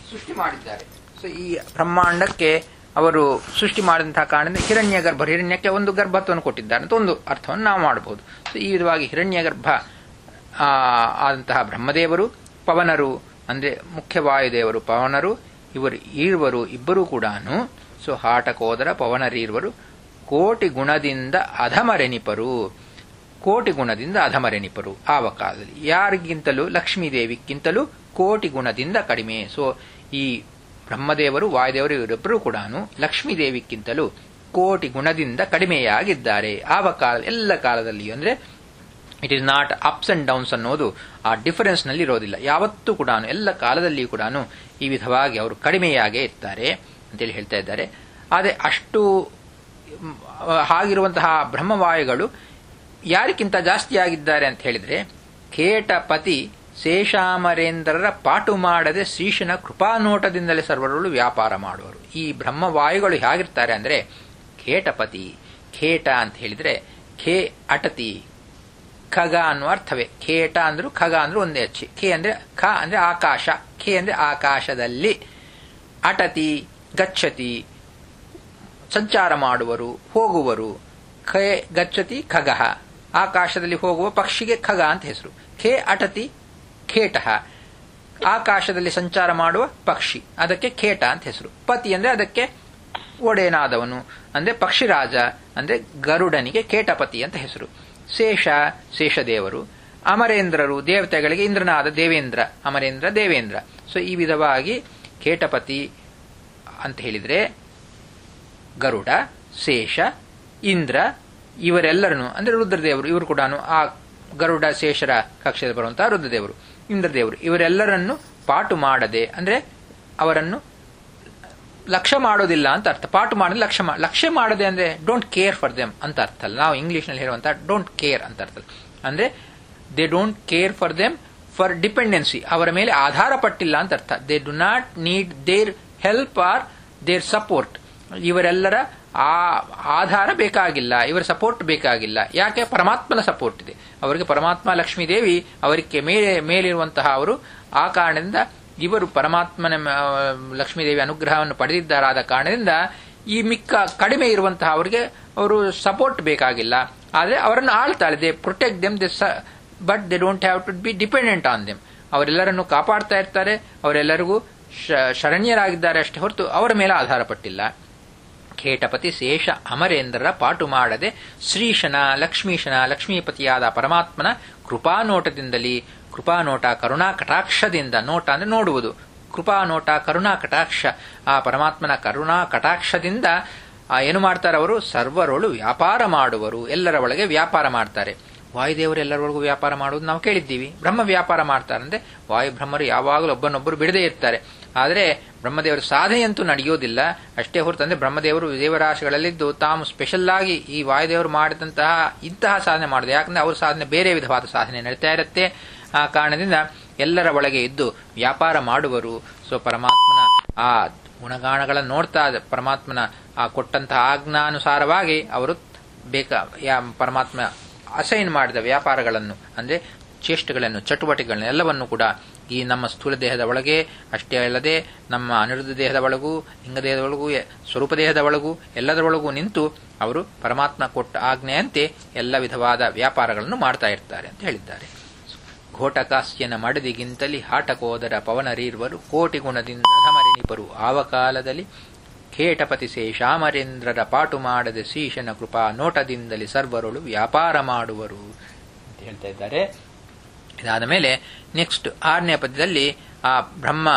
ಸೃಷ್ಟಿ ಮಾಡಿದ್ದಾರೆ. ಸೊ ಈ ಬ್ರಹ್ಮಾಂಡಕ್ಕೆ ಅವರು ಸೃಷ್ಟಿ ಮಾಡಿದಂತಹ ಕಾರಣದಿಂದ ಹಿರಣ್ಯಕ್ಕೆ ಒಂದು ಗರ್ಭತ್ವವನ್ನು ಕೊಟ್ಟಿದ್ದಾರೆ ಅಂತ ಒಂದು ಅರ್ಥವನ್ನು ನಾವು ಮಾಡಬಹುದು. ಸೊ ಈ ವಿಧವಾಗಿ ಹಿರಣ್ಯಗರ್ಭ ಆದಂತಹ ಬ್ರಹ್ಮದೇವರು, ಪವನರು ಅಂದ್ರೆ ಮುಖ್ಯ ವಾಯುದೇವರು, ಪವನರು ಇವರು ಇಬ್ಬರೂ ಕೂಡ ಸೊ ಹಾಟಕೋದರ ಪವನರೀರ್ವರು ಕೋಟಿ ಗುಣದಿಂದ ಅಧಮರೆನಿಪರು, ಕೋಟಿ ಗುಣದಿಂದ ಅಧಮರೆನಿಪರು. ಆವ ಕಾಲದಲ್ಲಿ ಯಾರಿಗಿಂತಲೂ ಲಕ್ಷ್ಮೀದೇವಿಗಿಂತಲೂ ಕೋಟಿ ಗುಣದಿಂದ ಕಡಿಮೆ. ಸೊ ಈ ಬ್ರಹ್ಮದೇವರು ವಾಯುದೇವರು ಇವರಿಬ್ಬರೂ ಕೂಡ ಲಕ್ಷ್ಮೀದೇವಿಗಿಂತಲೂ ಕೋಟಿ ಗುಣದಿಂದ ಕಡಿಮೆಯಾಗಿದ್ದಾರೆ. ಆವ ಕಾಲ ಎಲ್ಲ ಕಾಲದಲ್ಲಿಯೂ ಅಂದ್ರೆ it is not ups and downs ಅನ್ನೋದು ಆ ಡಿಫರೆನ್ಸ್ ನಲ್ಲಿ ಇರೋದಿಲ್ಲ. ಯಾವತ್ತೂ ಕೂಡ ಎಲ್ಲ ಕಾಲದಲ್ಲಿಯೂ ಕೂಡ ಈ ವಿಧವಾಗಿ ಅವರು ಕಡಿಮೆಯಾಗೇ ಇರ್ತಾರೆ ಅಂತೇಳಿ ಹೇಳ್ತಾ ಇದ್ದಾರೆ. ಆದರೆ ಅಷ್ಟು ಹಾಗಿರುವಂತಹ ಬ್ರಹ್ಮವಾಯುಗಳು ಯಾರಿಗಿಂತ ಜಾಸ್ತಿ ಆಗಿದ್ದಾರೆ ಅಂತ ಹೇಳಿದ್ರೆ, ಖೇಟಪತಿ ಶೇಷಾಮರೇಂದ್ರರ ಪಾಟು ಮಾಡದೆ ಶ್ರೀಶನ ಕೃಪಾನೋಟದಿಂದಲೇ ಸರ್ವರಳು ವ್ಯಾಪಾರ ಮಾಡುವರು. ಈ ಬ್ರಹ್ಮವಾಯುಗಳು ಹೇಗಿರ್ತಾರೆ ಅಂದ್ರೆ, ಖೇಟಪತಿ, ಖೇಟ ಅಂತ ಹೇಳಿದ್ರೆ ಖೇ ಅಟತಿ, ಖಗ ಅನ್ನುವ ಅರ್ಥವೇ. ಖೇಟ ಅಂದ್ರು ಖಗ ಅಂದ್ರು ಒಂದೇ ಅಚ್ಚಿ. ಖೇ ಅಂದ್ರೆ ಖ ಅಂದ್ರೆ ಆಕಾಶ, ಖೇ ಅಂದ್ರೆ ಆಕಾಶದಲ್ಲಿ, ಅಟತಿ ಗಚ್ಚತಿ ಸಂಚಾರ ಮಾಡುವರು, ಹೋಗುವರು. ಖೇ ಗಚ್ಚತಿ ಖಗಃ, ಆಕಾಶದಲ್ಲಿ ಹೋಗುವ ಪಕ್ಷಿಗೆ ಖಗ ಅಂತ ಹೆಸರು. ಖೇ ಅಟತಿ ಖೇಟ, ಆಕಾಶದಲ್ಲಿ ಸಂಚಾರ ಮಾಡುವ ಪಕ್ಷಿ, ಅದಕ್ಕೆ ಖೇಟ ಅಂತ ಹೆಸರು. ಪತಿ ಅಂದ್ರೆ ಅದಕ್ಕೆ ಒಡೆಯನಾದವನು ಅಂದ್ರೆ ಪಕ್ಷಿರಾಜ ಅಂದ್ರೆ ಗರುಡನಿಗೆ ಖೇಟಪತಿ ಅಂತ ಹೆಸರು. ಶೇಷದೇವರು, ಅಮರೇಂದ್ರರು ದೇವತೆಗಳಿಗೆ ಇಂದ್ರನಾದ ದೇವೇಂದ್ರ, ಅಮರೇಂದ್ರ ದೇವೇಂದ್ರ. ಸೊ ಈ ವಿಧವಾಗಿ ಖೇಟಪತಿ ಅಂತ ಹೇಳಿದ್ರೆ ಗರುಡ, ಶೇಷ, ಇಂದ್ರ ಇವರೆಲ್ಲರನ್ನು ಅಂದ್ರೆ ರುದ್ರದೇವರು, ಇವರು ಕೂಡ ಆ ಗರುಡ ಶೇಷರ ಕಕ್ಷೆಯಲ್ಲಿ ಬರುವಂತಹ ರುದ್ರದೇವರು, ಇಂದ್ರದೇವರು ಇವರೆಲ್ಲರನ್ನು ಪಾಟು ಮಾಡದೆ ಅಂದ್ರೆ ಅವರನ್ನು ಲಕ್ಷ್ಯ ಮಾಡೋದಿಲ್ಲ ಅಂತ ಅರ್ಥ. ಪಾಟು ಮಾಡದೆ ಲಕ್ಷ್ಯ ಮಾಡದೆ ಅಂದ್ರೆ ಡೋಂಟ್ ಕೇರ್ ಫಾರ್ ದೆಮ್ ಅಂತ ಅರ್ಥ ಅಲ್ಲ. ನಾವು ಇಂಗ್ಲಿಷ್ ನಲ್ಲಿ ಹೇಳುವಂತಹ ಡೋಂಟ್ ಕೇರ್ ಅಂತ ಅರ್ಥ ಅಂದ್ರೆ they don't care for them for dependency, ಅವರ ಮೇಲೆ ಆಧಾರ ಪಟ್ಟಿಲ್ಲ ಅಂತ ಅರ್ಥ. They do not need their help or their support. ಇವರೆಲ್ಲರ ಆಧಾರ ಬೇಕಾಗಿಲ್ಲ, ಇವರ ಸಪೋರ್ಟ್ ಬೇಕಾಗಿಲ್ಲ. ಯಾಕೆ? ಪರಮಾತ್ಮನ ಸಪೋರ್ಟ್ ಇದೆ ಅವರಿಗೆ. ಪರಮಾತ್ಮ ಲಕ್ಷ್ಮೀದೇವಿ ಅವರಿಗೆ ಮೇಲಿರುವಂತಹ ಅವರು. ಆ ಕಾರಣದಿಂದ ಇವರು ಪರಮಾತ್ಮನ ಲಕ್ಷ್ಮೀದೇವಿ ಅನುಗ್ರಹವನ್ನು ಪಡೆದಿದ್ದಾರಾದ ಕಾರಣದಿಂದ ಈ ಮಿಕ್ಕ ಕಡಿಮೆ ಇರುವಂತಹ ಅವರಿಗೆ ಅವರು ಸಪೋರ್ಟ್ ಬೇಕಾಗಿಲ್ಲ. ಆದರೆ ಅವರನ್ನು ಆಳ್ತಾಳೆ. They protect them, but they don't have to be dependent on them. ಅವರೆಲ್ಲರನ್ನು ಕಾಪಾಡ್ತಾ ಇರ್ತಾರೆ, ಅವರೆಲ್ಲರಿಗೂ ಶರಣ್ಯರಾಗಿದ್ದಾರೆ ಅಷ್ಟೇ ಹೊರತು ಅವರ ಮೇಲೆ ಆಧಾರ ಪಟ್ಟಿಲ್ಲ. ಖೇಟಪತಿ ಶೇಷ ಅಮರೇಂದ್ರರ ಪಾಟು ಮಾಡದೆ ಶ್ರೀಶನ ಲಕ್ಷ್ಮೀಪತಿಯಾದ ಪರಮಾತ್ಮನ ಕೃಪಾನೋಟದಿಂದಲೇ, ಕೃಪಾನೋಟ ಕರುಣಾ ಕಟಾಕ್ಷದಿಂದ, ನೋಟ ಅಂದ್ರೆ ನೋಡುವುದು, ಕೃಪಾನೋಟ ಕರುಣಾ ಕಟಾಕ್ಷ, ಆ ಪರಮಾತ್ಮನ ಕರುಣಾ ಕಟಾಕ್ಷದಿಂದ ಏನು ಮಾಡ್ತಾರೆ ಅವರು? ಸರ್ವರೊಳು ವ್ಯಾಪಾರ ಮಾಡುವರು, ಎಲ್ಲರ ಒಳಗೆ ವ್ಯಾಪಾರ ಮಾಡ್ತಾರೆ. ವಾಯುದೇವರು ಎಲ್ಲರೊಳಗೂ ವ್ಯಾಪಾರ ಮಾಡುವುದು ನಾವು ಕೇಳಿದ್ದೀವಿ. ಬ್ರಹ್ಮ ವ್ಯಾಪಾರ ಮಾಡ್ತಾರೆ ಅಂದ್ರೆ ವಾಯು ಬ್ರಹ್ಮರು ಯಾವಾಗಲೂ ಒಬ್ಬನೊಬ್ಬರು ಬಿಡದೇ ಇರ್ತಾರೆ. ಆದರೆ ಬ್ರಹ್ಮದೇವರ ಸಾಧನೆಯಂತೂ ನಡೆಯೋದಿಲ್ಲ ಅಷ್ಟೇ ಹೊರತು. ಅಂದ್ರೆ ಬ್ರಹ್ಮದೇವರು ದೇವರಾಶಿಗಳಲ್ಲಿದ್ದು ತಾವು ಸ್ಪೆಷಲ್ ಆಗಿ ಈ ವಾಯುದೇವರು ಮಾಡಿದಂತಹ ಇಂತಹ ಸಾಧನೆ ಮಾಡುದು. ಯಾಕಂದ್ರೆ ಅವ್ರ ಸಾಧನೆ ಬೇರೆ ವಿಧವಾದ ಸಾಧನೆ ನಡೀತಾ ಇರುತ್ತೆ. ಆ ಕಾರಣದಿಂದ ಎಲ್ಲರ ಒಳಗೆ ಇದ್ದು ವ್ಯಾಪಾರ ಮಾಡುವರು. ಸೊ ಪರಮಾತ್ಮನ ಆ ಗುಣಗಾಣಗಳನ್ನು ನೋಡ್ತಾ ಪರಮಾತ್ಮನ ಆ ಕೊಟ್ಟಂತಹ ಆಜ್ಞಾನುಸಾರವಾಗಿ ಅವರು ಪರಮಾತ್ಮ ಅಸೈನ್ ಮಾಡಿದ ವ್ಯಾಪಾರಗಳನ್ನು ಅಂದ್ರೆ ಚೇಷ್ಟೆಗಳನ್ನು, ಚಟುವಟಿಕೆಗಳನ್ನು ಎಲ್ಲವನ್ನೂ ಕೂಡ ಈ ನಮ್ಮ ಸ್ಥೂಲ ದೇಹದ ಒಳಗೆ ಅಷ್ಟೇ ಅಲ್ಲದೆ ನಮ್ಮ ಅನಿರುದ್ಧ ದೇಹದ ಒಳಗೂ, ಲಿಂಗ ದೇಹದ ಒಳಗೂ, ಸ್ವರೂಪ ದೇಹದ ಒಳಗೂ ಎಲ್ಲದರೊಳಗೂ ನಿಂತು ಅವರು ಪರಮಾತ್ಮ ಕೊಟ್ಟ ಆಜ್ಞೆಯಂತೆ ಎಲ್ಲ ವಿಧವಾದ ವ್ಯಾಪಾರಗಳನ್ನು ಮಾಡ್ತಾ ಇರ್ತಾರೆ ಅಂತ ಹೇಳಿದ್ದಾರೆ. ಘೋಟಕಾಸ್ಯನ ಮಡದಿಗಿಂತಲಿ ಹಾಟಕೋದರ ಪವನರೀರ್ವರು ಕೋಟಿ ಗುಣದಿಂದ ಅಧಮರಿನಿಪರು. ಆವ ಕಾಲದಲ್ಲಿ ಖೇಟಪತಿ ಶೇಷಾಮರೇಂದ್ರರ ಪಾಟು ಮಾಡದೆ ಶ್ರೀಶನ ಕೃಪಾ ನೋಟದಿಂದಲೇ ಸರ್ವರೊಳು ವ್ಯಾಪಾರ ಮಾಡುವರು ಅಂತ ಹೇಳ್ತಾ ಇದ್ದಾರೆ. ಇದಾದ ಮೇಲೆ ನೆಕ್ಸ್ಟ್ 6ನೇ ಪದ್ಯದಲ್ಲಿ ಆ ಬ್ರಹ್ಮ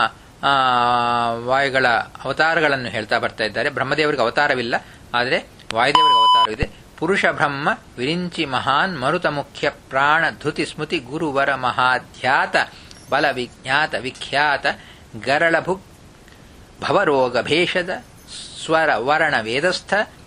ವಾಯುಗಳ ಅವತಾರಗಳನ್ನು ಹೇಳ್ತಾ ಬರ್ತಾ ಇದ್ದಾರೆ. ಬ್ರಹ್ಮದೇವರಿಗೆ ಅವತಾರವಿಲ್ಲ, ಆದರೆ ವಾಯುದೇವರಿಗೆ ಅವತಾರವಿದೆ. ಪುರುಷ ಬ್ರಹ್ಮ ವಿರಿಂಚಿ ಮಹಾನ್ ಮರುತ ಮುಖ್ಯ ಪ್ರಾಣ ಧೃತಿ ಸ್ಮೃತಿ ಗುರುವರ ಮಹಾಧ್ಯಾತ ಬಲ ವಿಜ್ಞಾತ ವಿಖ್ಯಾತ ಗರಳಭುಕ್ ಭವರೋಗ ಭೇಷದ ಸ್ವರ ವರ್ಣ ವೇದಸ್ಥ